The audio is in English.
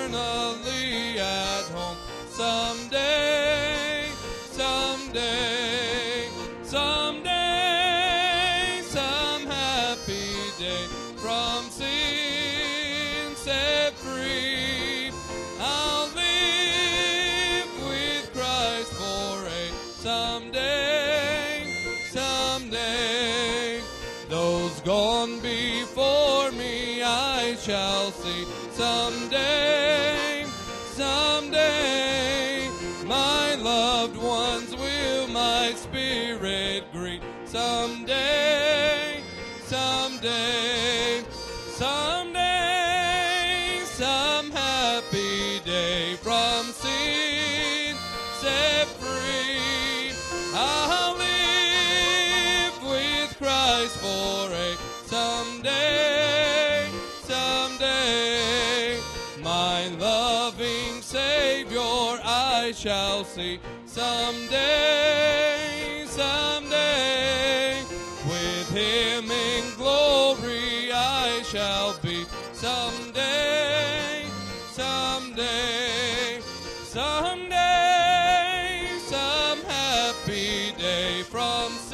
eternally at home. Someday, someday, someday, some happy day, from sin set free, I'll live with Christ for a someday, someday. Those gone before me I shall see someday, someday. My loved ones will my spirit greet someday, someday, someday. Some happy day, from sin set free, I'll live with Christ for a someday, someday. My loving Savior I shall see someday, someday. With Him in glory I shall be someday, someday, someday. Some happy day, from